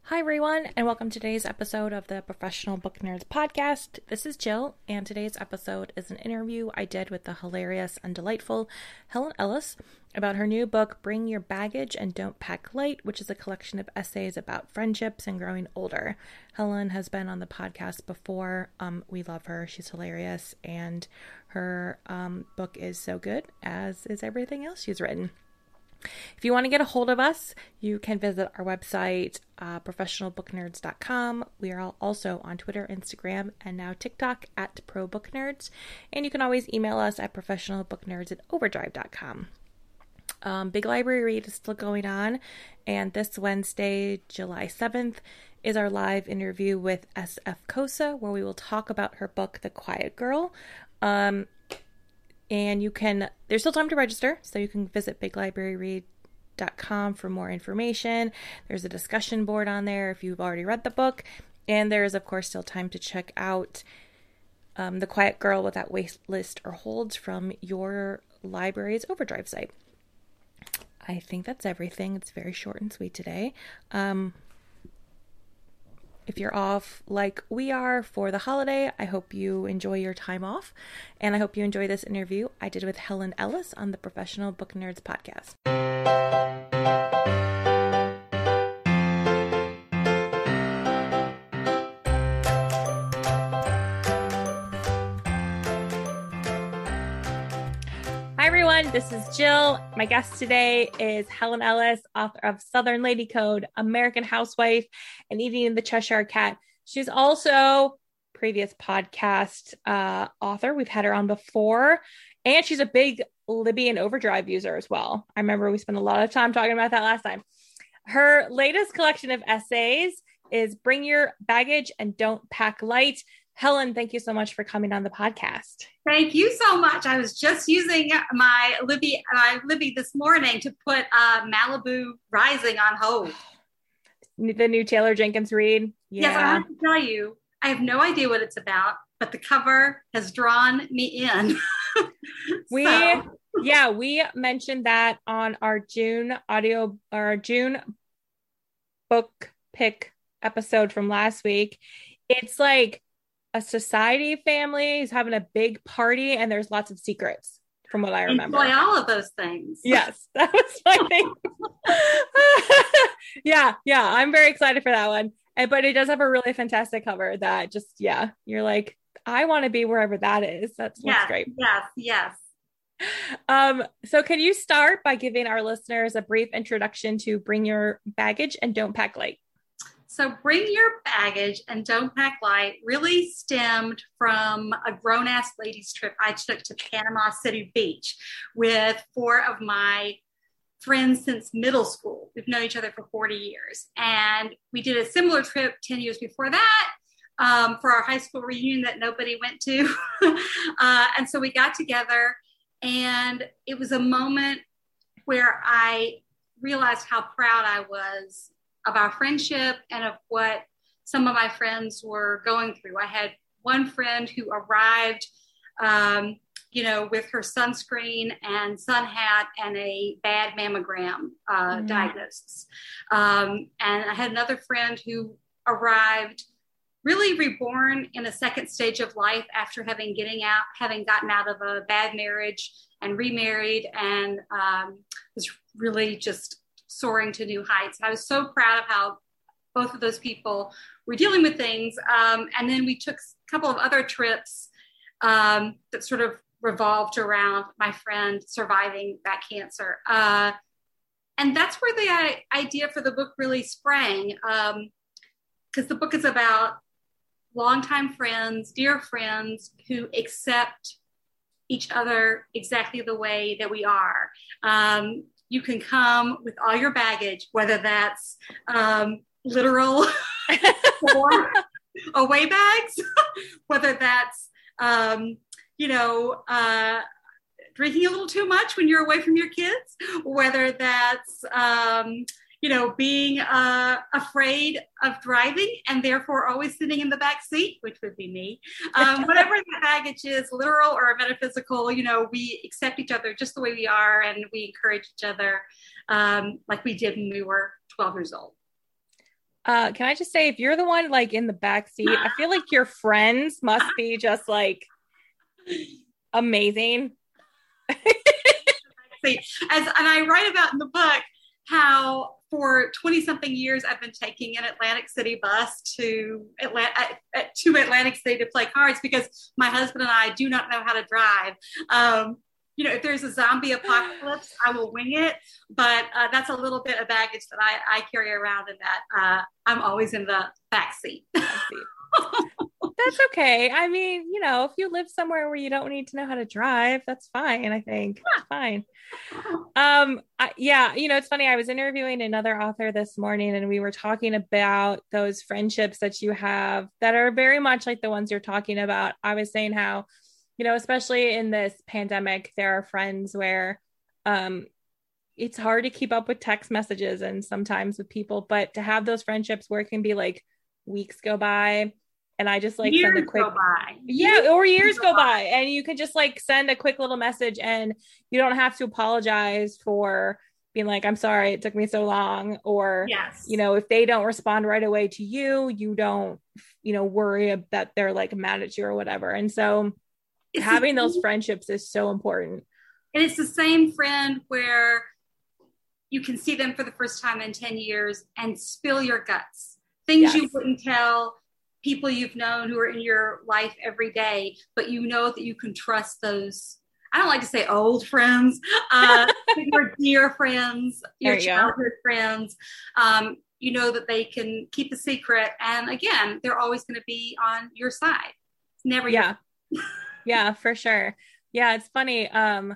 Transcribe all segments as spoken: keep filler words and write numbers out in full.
Hi, everyone, and welcome to today's episode of the Professional Book Nerds podcast. This is Jill, and today's episode is an interview I did with the hilarious and delightful Helen Ellis about her new book, Bring Your Baggage and Don't Pack Light, which is a collection of essays about friendships and growing older. Helen has been on the podcast before. Um, we love her. She's hilarious, and her um, book is so good, as is everything else she's written. If you want to get a hold of us, you can visit our website, uh, professional book nerds dot com. We are also on Twitter, Instagram, and now TikTok at ProBookNerds. And you can always email us at professionalbooknerds at overdrive dot com. Um, Big Library Read is still going on, and this Wednesday, July seventh, is our live interview with S F Kosa, where we will talk about her book, The Quiet Girl. Um, And you can, there's still time to register, so you can visit big library read dot com for more information. There's a discussion board on there if you've already read the book. And there is, of course, still time to check out um, The Quiet Girl Without Wait List or Holds from your library's Overdrive site. I think that's everything. It's very short and sweet today. Um, If you're off like we are for the holiday, I hope you enjoy your time off. And I hope you enjoy this interview I did with Helen Ellis on the Professional Book Nerds podcast. Hi, everyone. This is Jill. My guest today is Helen Ellis, author of Southern Lady Code, American Housewife, and Eating the Cheshire Cat. She's also previous podcast uh, author. We've had her on before. And she's a big Libby and Overdrive user as well. I remember we spent a lot of time talking about that last time. Her latest collection of essays is Bring Your Baggage and Don't Pack Light. Helen, thank you so much for coming on the podcast. Thank you so much. I was just using my Libby, my Libby this morning to put uh, Malibu Rising on hold. The new Taylor Jenkins read. Yeah. Yes, I have to tell you, I have no idea what it's about, but the cover has drawn me in. we, so. yeah, we mentioned that on our June audio, or our June book pick episode from last week. It's like a society family is having a big party and there's lots of secrets from what I remember. Enjoy all of those things. Yes, that was my thing. yeah, yeah, I'm very excited for that one. And, but it does have a really fantastic cover that just, yeah, you're like, I want to be wherever that is. That's, yes, that's great. Yes, yes. Um, so can you start by giving our listeners a brief introduction to Bring Your Baggage and Don't Pack Light? So Bring Your Baggage and Don't Pack Light really stemmed from a grown-ass ladies trip I took to Panama City Beach with four of my friends since middle school. We've known each other for forty years. And we did a similar trip ten years before that um, for our high school reunion that nobody went to. uh, and so we got together, and it was a moment where I realized how proud I was of our friendship and of what some of my friends were going through. I had one friend who arrived, um, you know, with her sunscreen and sun hat and a bad mammogram uh, mm. diagnosis. Um, and I had another friend who arrived really reborn in a second stage of life after having getting out, having gotten out of a bad marriage and remarried, and um, was really just soaring to new heights. And I was so proud of how both of those people were dealing with things. Um, and then we took a couple of other trips um, that sort of revolved around my friend surviving that cancer. Uh, and that's where the uh, idea for the book really sprang, because um, the book is about longtime friends, dear friends who accept each other exactly the way that we are. Um, You can come with all your baggage, whether that's um, literal or away bags, whether that's, um, you know, uh, drinking a little too much when you're away from your kids, whether that's, um, you know, being uh, afraid of driving and therefore always sitting in the back seat, which would be me. Um, whatever the baggage is, literal or metaphysical, you know, we accept each other just the way we are, and we encourage each other um, like we did when we were twelve years old. Uh, can I just say, if you're the one like in the back seat, I feel like your friends must be just like amazing. See, as and I write about in the book how for twenty something years I've been taking an Atlantic City bus to Atlanta to Atlantic City to play cards because my husband and I do not know how to drive. Um, you know, if there's a zombie apocalypse, I will wing it. But uh, that's a little bit of baggage that I, I carry around in that uh, I'm always in the back seat. That's okay. I mean, you know, if you live somewhere where you don't need to know how to drive, that's fine. I think it's fine. Um, I, yeah, you know, it's funny. I was interviewing another author this morning and we were talking about those friendships that you have that are very much like the ones you're talking about. I was saying how, you know, especially in this pandemic, there are friends where, um, it's hard to keep up with text messages and sometimes with people, but to have those friendships where it can be like weeks go by and I just like years send a quick, go by. yeah, or years go by and you can just like send a quick little message and you don't have to apologize for being like, I'm sorry, it took me so long. Or, yes. you know, if they don't respond right away to you, you don't, you know, worry that they're like mad at you or whatever. And so it's having the, those friendships is so important. And it's the same friend where you can see them for the first time in ten years and spill your guts. Things yes. you wouldn't tell people you've known who are in your life every day, but you know that you can trust those. I don't like to say old friends, uh, your dear friends, your you childhood go. friends. Um, you know that they can keep a secret. And again, they're always going to be on your side. It's never. Yeah. Your- yeah, for sure. Yeah. It's funny. Um,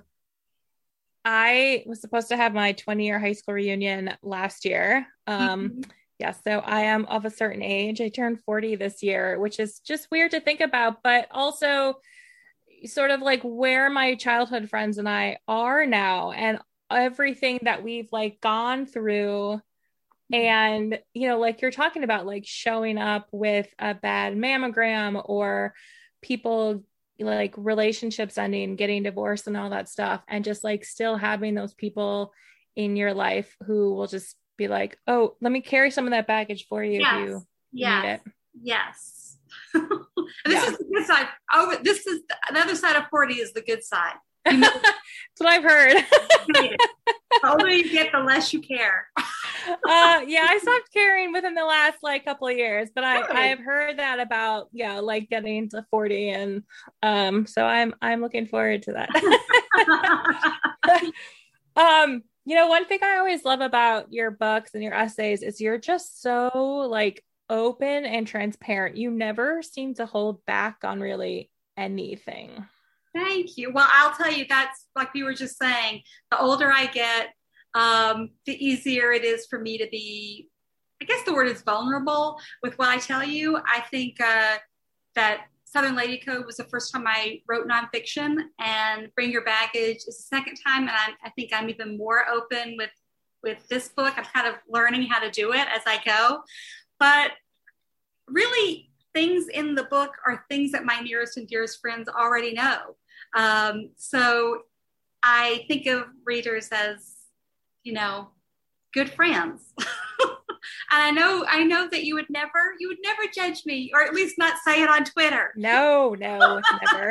I was supposed to have my twenty year high school reunion last year. Um, mm-hmm. Yeah, so I am of a certain age. I turned forty this year, which is just weird to think about, but also sort of like where my childhood friends and I are now and everything that we've like gone through. And, you know, like you're talking about like showing up with a bad mammogram or people like relationships ending, getting divorced and all that stuff. And just like still having those people in your life who will just be like, oh, let me carry some of that baggage for you. Yes. If you yes. need it. Yes. and this yeah. is the good side. Oh, this is the, the other side of forty is the good side. You know, that's what I've heard. The older you get, the less you care. uh, yeah, I stopped caring within the last like couple of years, but I really? I've heard that about yeah, like getting to forty, and um, so I'm I'm looking forward to that. um. You know, one thing I always love about your books and your essays is you're just so like open and transparent. You never seem to hold back on really anything. Thank you. Well, I'll tell you, that's like we were just saying, the older I get, um, the easier it is for me to be, I guess the word is vulnerable with what I tell you. I think uh, that Southern Lady Code was the first time I wrote nonfiction, and Bring Your Baggage is the second time. And I, I think I'm even more open with, with this book. I'm kind of learning how to do it as I go. But really, things in the book are things that my nearest and dearest friends already know. Um, so I think of readers as, you know, good friends. And I know, I know that you would never, you would never judge me, or at least not say it on Twitter. No, no, never.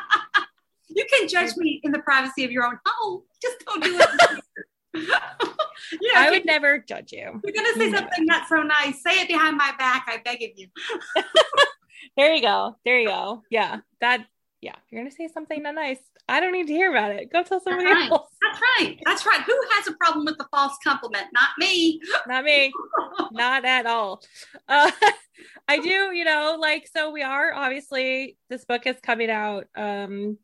You can judge me in the privacy of your own home. Just don't do it. You know, I would never judge you. You're going to say something not so nice. Say it behind my back. I beg of you. There you go. There you go. Yeah. That, yeah. If you're going to say something not nice, I don't need to hear about it. Go tell somebody That's right. else. That's right. That's right. Who has a problem with the false compliment? Not me. Not me. Not at all. Uh, I do, you know, like, so we are obviously, this book is coming out. Um,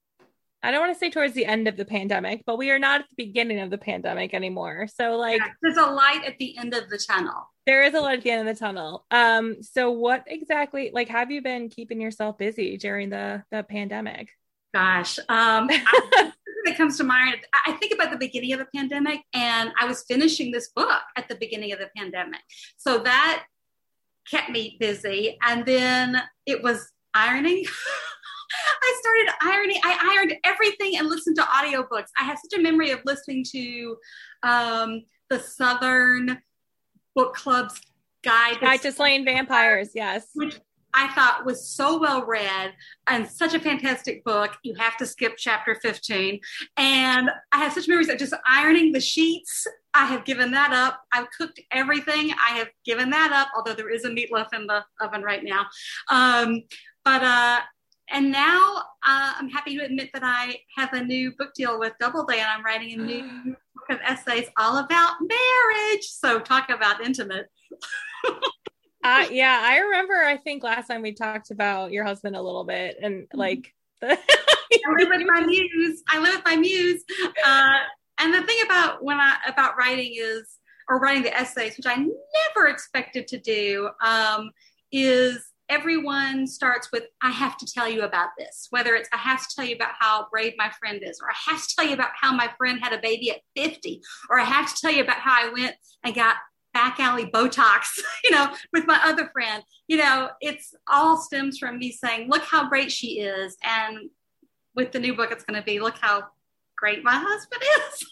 I don't want to say towards the end of the pandemic, but we are not at the beginning of the pandemic anymore. So like, yeah, there's a light at the end of the tunnel. There is a light at the end of the tunnel. Um, so what exactly, like, have you been keeping yourself busy during the, the pandemic? Gosh, um, I, that comes to mind. I think about the beginning of the pandemic, and I was finishing this book at the beginning of the pandemic. So that kept me busy. And then it was ironing. I started ironing. I ironed everything and listened to audiobooks. I have such a memory of listening to um, the Southern book club's Guide, Guide to Slaying Vampires, yes. Which I thought was so well read and such a fantastic book. You have to skip chapter fifteen. And I have such memories of just ironing the sheets. I have given that up. I've cooked everything. I have given that up, although there is a meatloaf in the oven right now. Um, but, uh, and now uh, I'm happy to admit that I have a new book deal with Doubleday, and I'm writing a new book of essays all about marriage. So talk about intimate. Uh, yeah, I remember, I think last time we talked about your husband a little bit, and like, the- I live with my muse. I live with my muse. Uh, and the thing about when I, about writing is, or writing the essays, which I never expected to do, um, is everyone starts with, I have to tell you about this, whether it's, I have to tell you about how brave my friend is, or I have to tell you about how my friend had a baby at fifty, or I have to tell you about how I went and got back alley Botox, you know, with my other friend. You know, it's all stems from me saying, look how great she is. And with the new book, it's going to be, look how great my husband is.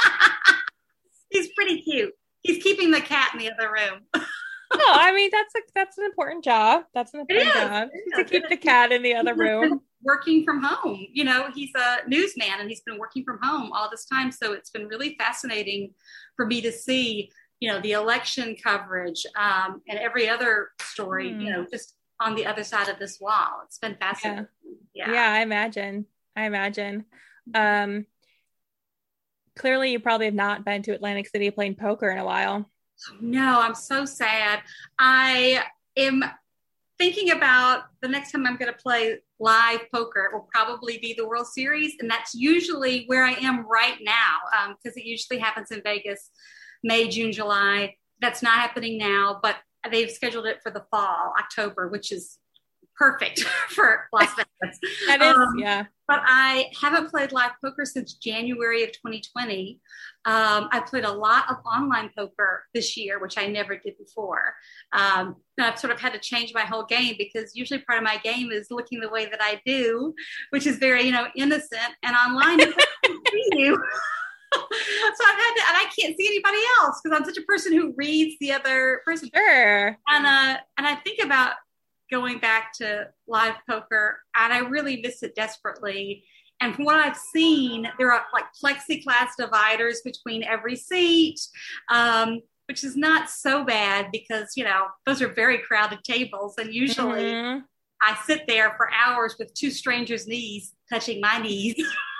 He's pretty cute. He's keeping the cat in the other room. No, I mean, that's a, that's an important job. That's an important job to keep the cat in the other room. Working from home. You know, he's a newsman and he's been working from home all this time. So it's been really fascinating for me to see, you know, the election coverage um, and every other story, mm. you know, just on the other side of this wall. It's been fascinating. Yeah, yeah. yeah I imagine. I imagine. Um, clearly, you probably have not been to Atlantic City playing poker in a while. No, I'm so sad. I am thinking about the next time I'm going to play live poker. It will probably be the World Series. And that's usually where I am right now, because um, it usually happens in Vegas, May, June, July. That's not happening now, but they've scheduled it for the fall, October, which is perfect for Las Vegas. That is, um, yeah. But I haven't played live poker since January of twenty twenty. Um, I played a lot of online poker this year, which I never did before. Um, and I've sort of had to change my whole game, because usually part of my game is looking the way that I do, which is very, you know, innocent, and online I can't see you. So I've had to, and I can't see anybody else because I'm such a person who reads the other person. Sure. And uh, and I think about going back to live poker, and I really miss it desperately. And from what I've seen, there are like plexiglass dividers between every seat, um, which is not so bad because, you know, those are very crowded tables. And usually mm-hmm. I sit there for hours with two strangers' knees touching my knees.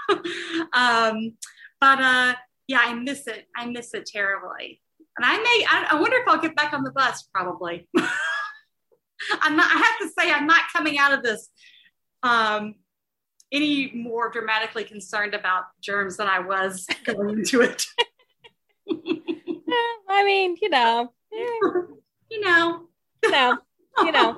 um, but uh, yeah, I miss it. I miss it terribly. And I may, I, I wonder if I'll get back on the bus, probably. I'm not, I have to say, I'm not coming out of this um, any more dramatically concerned about germs than I was going into it. I mean, you know, you know, you know, you know.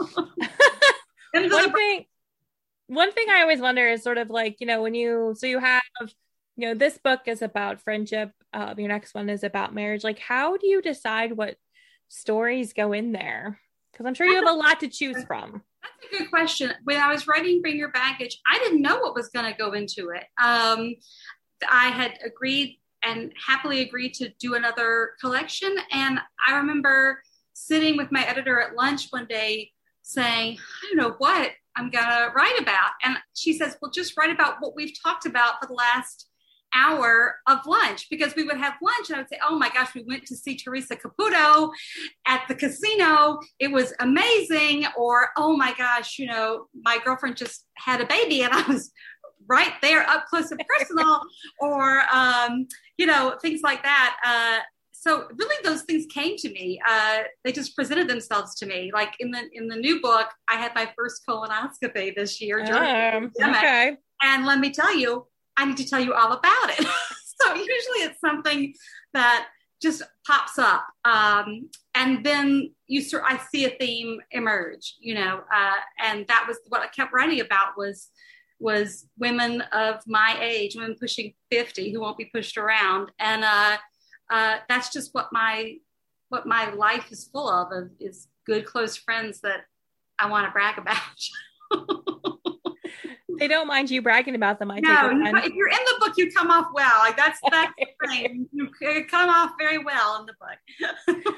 one thing, one thing I always wonder is sort of like, you know, when you, so you have, you know, this book is about friendship. Uh, your next one is about marriage. Like, how do you decide what stories go in there? Because I'm sure you have a lot to choose from. That's a good question. When I was writing Bring Your Baggage, I didn't know what was going to go into it. Um, I had agreed and happily agreed to do another collection. And I remember sitting with my editor at lunch one day saying, I don't know what I'm going to write about. And she says, well, just write about what we've talked about for the last hour of lunch, because we would have lunch and I would say, oh my gosh, we went to see Teresa Caputo at the casino. It was amazing. Or, oh my gosh, you know, my girlfriend just had a baby and I was right there up close and personal. Or, um, you know, things like that. Uh, so really those things came to me. Uh, they just presented themselves to me. Like in the, in the new book, I had my first colonoscopy this year during um, the pandemic. Okay. And let me tell you, I need to tell you all about it. So usually it's something that just pops up. Um, and then you sort I see a theme emerge, you know, uh, and that was what I kept writing about was, was women of my age, women pushing fifty who won't be pushed around. And uh, uh, that's just what my, what my life is full of, of is good, close friends that I want to brag about. They don't mind you bragging about them. I no, think you, if you're in the book, you come off well. Like that's that's the thing. You come off very well in the book.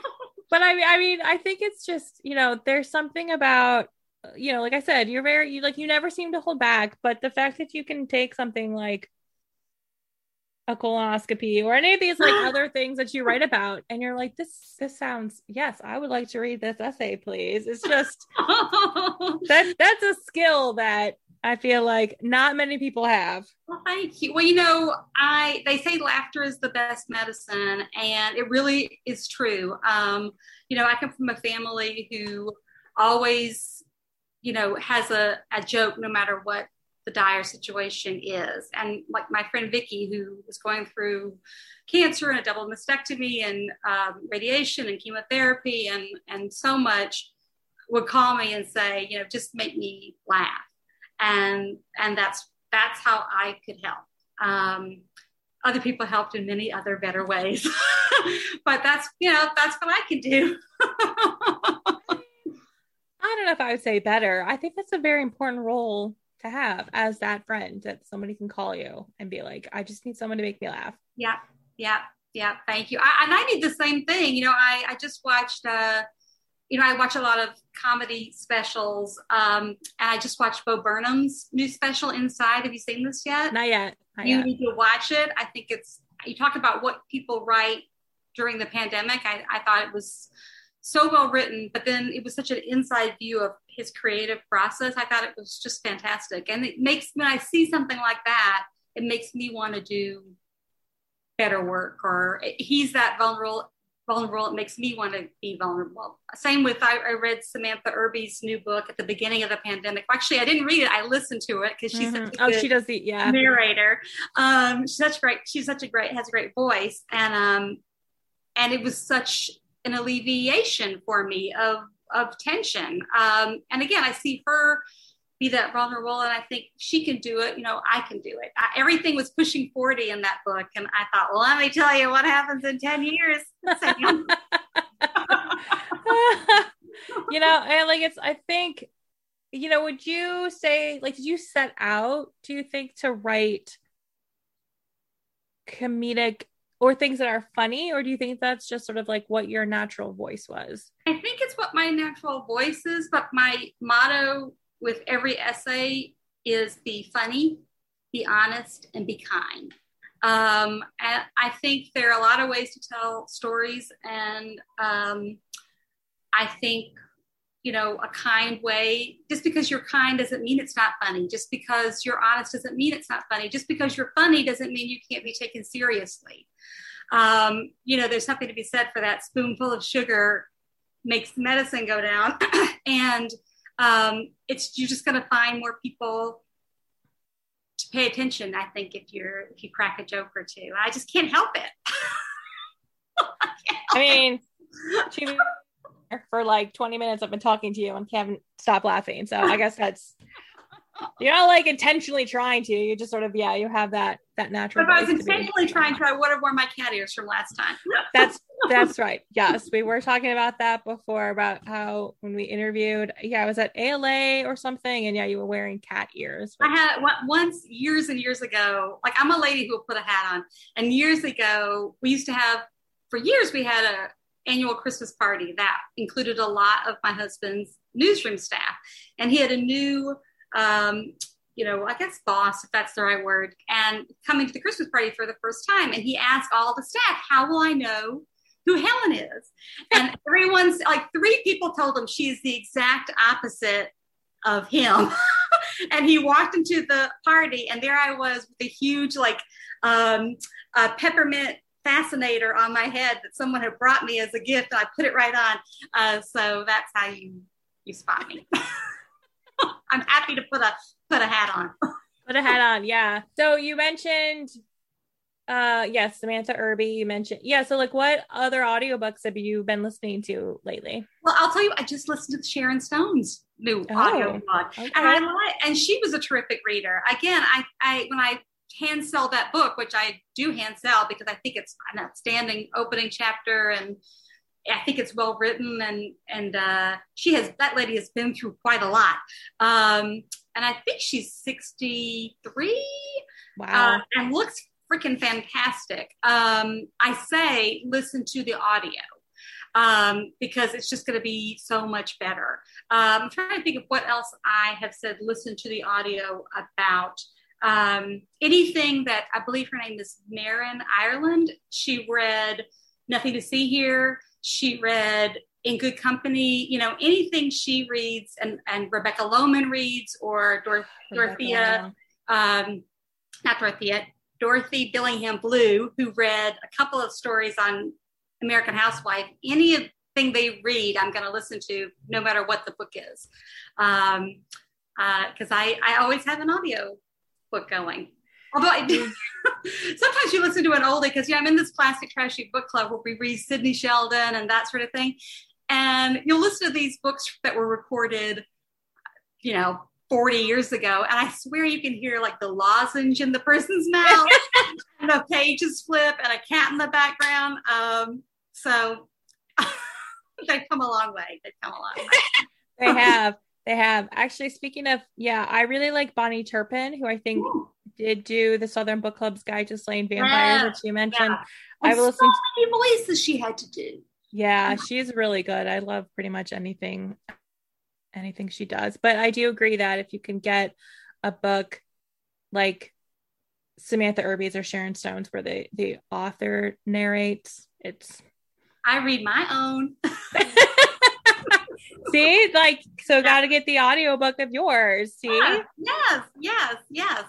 But I mean, I mean, I think it's just, you know, there's something about, you know, like I said, you're very, you like, you never seem to hold back. But the fact that you can take something like a colonoscopy or any of these like other things that you write about, and you're like, this, this sounds, yes, I would like to read this essay, please. It's just that that's a skill that I feel like not many people have. Well, thank you. Well, you know, I they say laughter is the best medicine, and it really is true. Um, you know, I come from a family who always, you know, has a, a joke no matter what the dire situation is. And like my friend Vicky, who was going through cancer and a double mastectomy and um, radiation and chemotherapy and and so much, would call me and say, you know, just make me laugh. And and that's that's how I could help. Um, other people helped in many other better ways, but that's, you know, that's what I can do. I don't know if I would say better. I think that's a very important role to have as that friend, that somebody can call you and be like, I just need someone to make me laugh. Yeah, yeah, yeah. Thank you. I, and I need the same thing. You know, I, I just watched, uh, you know, I watch a lot of comedy specials. Um, and I just watched Bo Burnham's new special, Inside. Have you seen this yet? Not yet. Not you yet. need to watch it. I think it's, you talk about what people write during the pandemic. I, I thought it was so well written, but then it was such an inside view of his creative process. I thought it was just fantastic. And it makes, when I see something like that, it makes me want to do better work. Or he's that vulnerable, vulnerable. It makes me want to be vulnerable. Same with, I, I read Samantha Irby's new book at the beginning of the pandemic. Actually, I didn't read it. I listened to it because she's mm-hmm. such a oh, good she does the yeah narrator. Um, she's such great. She's such a great, has a great voice. And, um, and it was such an alleviation for me of, of tension. Um, and again, I see her be that vulnerable, and I think she can do it. You know, I can do it. I, everything was pushing forty in that book. And I thought, well, let me tell you what happens in ten years. You know, and like, it's, I think, you know, would you say, like, did you set out, do you think, to write comedic or things that are funny, or do you think that's just sort of like what your natural voice was? I think it's what my natural voice is, but my motto with every essay is be funny, be honest, and be kind. Um, and I think there are a lot of ways to tell stories, and um, I think, you know, a kind way, just because you're kind doesn't mean it's not funny. Just because you're honest doesn't mean it's not funny. Just because you're funny doesn't mean you can't be taken seriously. Um, you know, there's something to be said for that spoonful of sugar makes the medicine go down. And um, it's, you're just going to find more people to pay attention, I think, if you're, if you crack a joke or two. I just can't help it. I, I mean, for like twenty minutes I've been talking to you and haven't stopped laughing. So I guess that's, you're not like intentionally trying to, you just sort of, yeah, you have that, that natural. But if I was intentionally trying to, I would have worn my cat ears from last time. That's, that's right. Yes. We were talking about that before, about how when we interviewed, yeah, I was at A L A or something. And yeah, you were wearing cat ears. Which... I had once years and years ago, like I'm a lady who will put a hat on. And years ago, we used to have, for years, we had a annual Christmas party that included a lot of my husband's newsroom staff. And he had a new, um, you know, I guess boss, if that's the right word, and coming to the Christmas party for the first time. And he asked all the staff, how will I know who Helen is? And everyone's like, three people told him she is the exact opposite of him. And he walked into the party, and there I was with a huge, like, um, uh, peppermint fascinator on my head that someone had brought me as a gift. And I put it right on. Uh, so that's how you, you spot me. I'm happy to put a, put a hat on. Put a hat on. Yeah. So you mentioned, uh, yes, Samantha Irby, you mentioned, yeah. So like, what other audiobooks have you been listening to lately? Well, I'll tell you, I just listened to Sharon Stone's new oh, audiobook, okay. and I like, and she was a terrific reader. Again, I, I, when I hand sell that book, which I do hand sell because I think it's an outstanding opening chapter, and I think it's well written, and and uh, she has, that lady has been through quite a lot, um, and I think she's sixty-three. Wow, uh, and looks freaking fantastic. Um, I say listen to the audio. um, because it's just going to be so much better. Um, I'm trying to think of what else I have said, listen to the audio about. Um, anything that I believe her name is Marin Ireland. She read Nothing to See Here. She read In Good Company. You know, anything she reads, and, and Rebecca Lohman reads, or Dor- Dorothea, um, not Dorothea, Dorothy Billingham Blue, who read a couple of stories on American Housewife. Anything they read, I'm going to listen to, no matter what the book is, because um, uh, I, I always have an audio book going. Although I do, sometimes you listen to an oldie because, yeah, I'm in this classic trashy book club where we read Sidney Sheldon and that sort of thing. And you'll listen to these books that were recorded, you know, forty years ago. And I swear you can hear like the lozenge in the person's mouth and the pages flip and a cat in the background. Um, so they've come a long way. They've come a long way. They have. They have. Actually, speaking of, yeah, I really like Bonnie Turpin, who I think Ooh. did do the Southern Book Club's Guide to Slaying Vampires, yeah. which you mentioned. Yeah. I will listen so many voices she had to do. Yeah, she's really good. I love pretty much anything, anything she does. But I do agree that if you can get a book like Samantha Irby's or Sharon Stone's, where the the author narrates, it's. I read my own. See, like, so got to get the audiobook of yours. See? Yes, yes, yes, yes.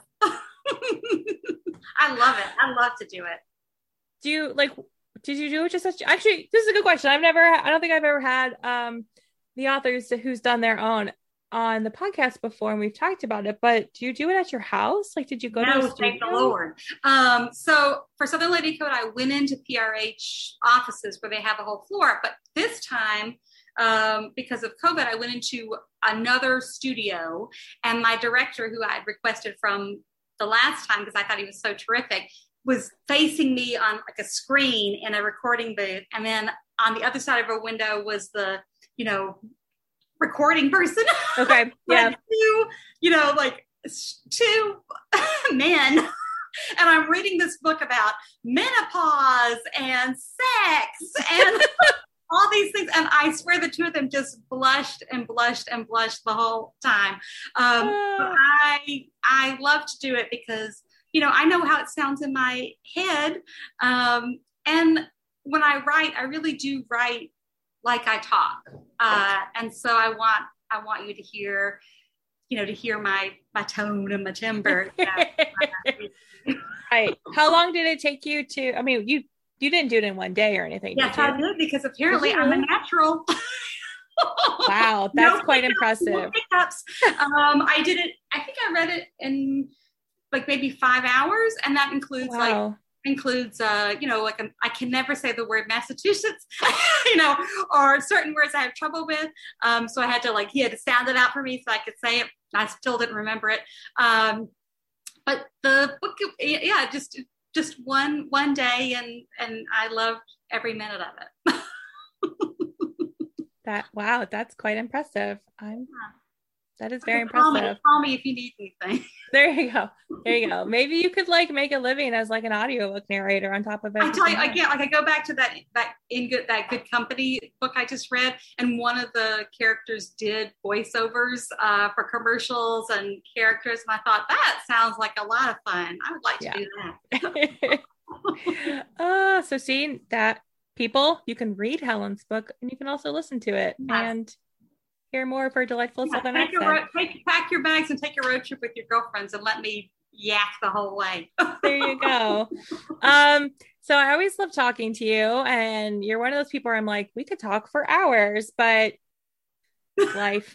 I love it. I love to do it. Do you like, did you do it just as, actually, this is a good question. I've never, I don't think I've ever had um, the authors who's done their own on the podcast before, and we've talked about it, but do you do it at your house? Like, did you go no, to a studio? Thank the Lord. Um, so for Southern Lady Code, I went into P R H offices where they have a whole floor, but this time, Um, because of COVID, I went into another studio, and my director, who I had requested from the last time because I thought he was so terrific, was facing me on like a screen in a recording booth. And then on the other side of a window was the, you know, recording person. Okay. Yeah. Like two, you know, like two men. And I'm reading this book about menopause and sex and all these things. And I swear the two of them just blushed and blushed and blushed the whole time. Um, but I, I love to do it because, you know, I know how it sounds in my head. Um, and when I write, I really do write like I talk. Uh, and so I want, I want you to hear, you know, to hear my, my tone and my timbre. Right. How long did it take you to, I mean, you, You didn't do it in one day or anything. Yes, did I did, because apparently I'm a natural. Wow, that's no quite pickups, impressive. No pickups. Um, I did it, I think I read it in like maybe five hours. And that includes wow. like, includes, uh, you know, like, a, I can never say the word Massachusetts, you know, or certain words I have trouble with. Um, so I had to like, he had to sound it out for me so I could say it. I still didn't remember it. Um, but the book, yeah, just, just one, one day. And, and I loved every minute of it. That, wow, that's quite impressive. I'm, yeah. That is very call impressive. Me, call me if you need anything. There you go. There you go. Maybe you could like make a living as like an audiobook narrator on top of it. I tell you, I can't, like I go back to that, that in good, that Good Company book I just read. And one of the characters did voiceovers uh, for commercials and characters. And I thought that sounds like a lot of fun. I would like to yeah. do that. uh, so seeing that, people, you can read Helen's book and you can also listen to it. Yes. And hear more of her delightful yeah, Southern take accent. Your, take, pack your bags and take a road trip with your girlfriends and let me yak the whole way. There you go. Um, so I always love talking to you, and you're one of those people where I'm like, we could talk for hours, but life.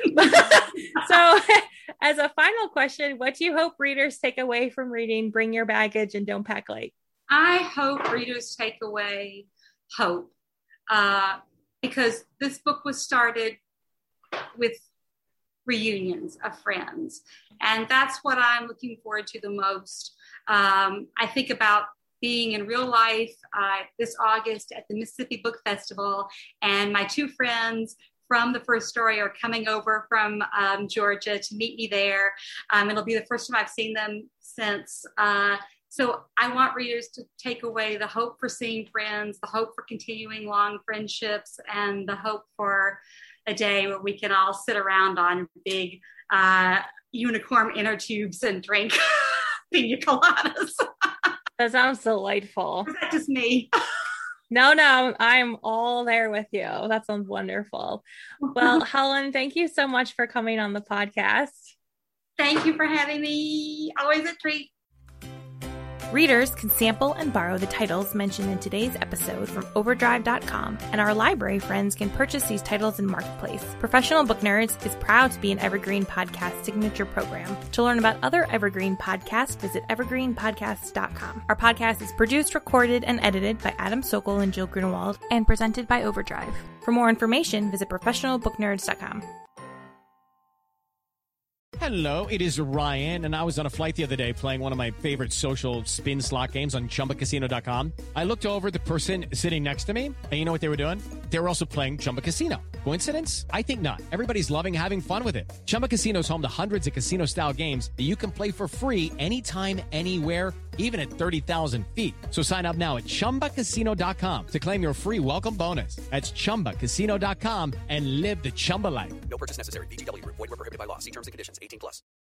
So as a final question, what do you hope readers take away from reading Bring Your Baggage and Don't Pack Light? I hope readers take away hope, uh, because this book was started with reunions of friends. And that's what I'm looking forward to the most. Um, I think about being in real life uh, this August at the Mississippi Book Festival, and my two friends from the first story are coming over from um, Georgia to meet me there. Um, it'll be the first time I've seen them since uh, So I want readers to take away the hope for seeing friends, the hope for continuing long friendships, and the hope for a day where we can all sit around on big uh, unicorn inner tubes and drink pina coladas. That sounds delightful. Is that just me? No, no, I'm all there with you. That sounds wonderful. Well, Helen, thank you so much for coming on the podcast. Thank you for having me. Always a treat. Readers can sample and borrow the titles mentioned in today's episode from overdrive dot com, and our library friends can purchase these titles in Marketplace. Professional Book Nerds is proud to be an Evergreen Podcast signature program. To learn about other Evergreen podcasts, visit evergreen podcasts dot com. Our podcast is produced, recorded, and edited by Adam Sokol and Jill Grunewald, and presented by Overdrive. For more information, visit professional book nerds dot com. Hello, it is Ryan, and I was on a flight the other day playing one of my favorite social spin slot games on chumba casino dot com. I looked over at the person sitting next to me, and you know what they were doing? They were also playing Chumba Casino. Coincidence? I think not. Everybody's loving having fun with it. Chumba Casino is home to hundreds of casino-style games that you can play for free anytime, anywhere, even at thirty thousand feet. So sign up now at chumba casino dot com to claim your free welcome bonus. That's chumba casino dot com and live the Chumba life. No purchase necessary. V G W. Void where prohibited by law. See terms and conditions. eighteen plus.